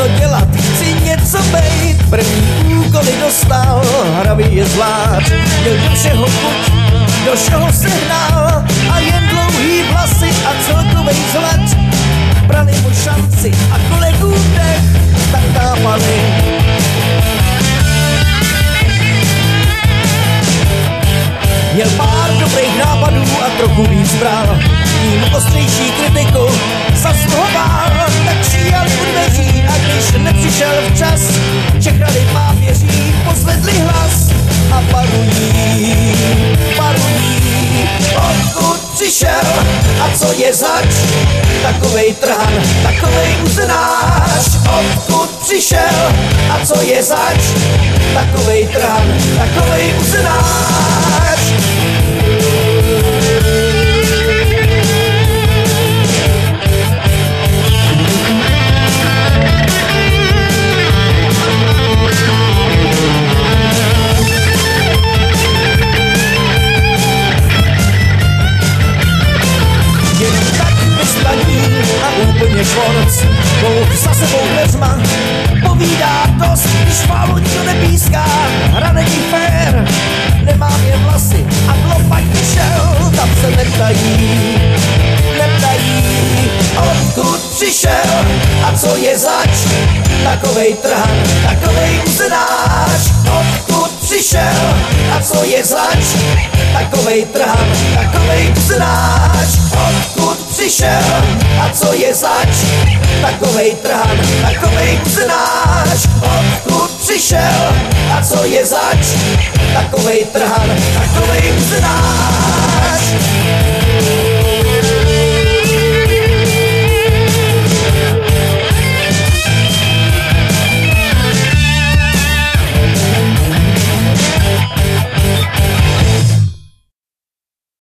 co dělat, chci něco bejt. První úkoly dostal, hravý je zvlášť. Měl do všeho chuť, do všeho sehnal a jen dlouhý vlasy a celkovej vzhled. Brali mu šanci a kolegů dech tak tápali. Měl pár dobrých nápadů a trochu víc bral. Tím ostřejší kritiku zasluhoval. Tak přijali u dveří a když nepřišel včas, čekali pápěří, pozvedli hlas a varují, varují. Odkud přišel a co je zač? Takovej trhan, takovej uznáš. Odkud přišel a co je zač? Takovej trhan, takovej uznáš. A úplně švorc, kouch za sebou dveřma, povídá dost, když fálu nikdo nepíská. Hra není fér, nemám jen vlasy a klopaň vyšel, tam se neptají, neptají. Odkud přišel a co je zač? Takovej trhan, takovej uznáš. Odkud přišel a co je zač? Takovej trhan, takovej uznáš. Odkud přišel a co je zač? Takovej trhan, takovej uznáš. Odkud přišel a co je zač? Takovej trhan, takovej uznáš.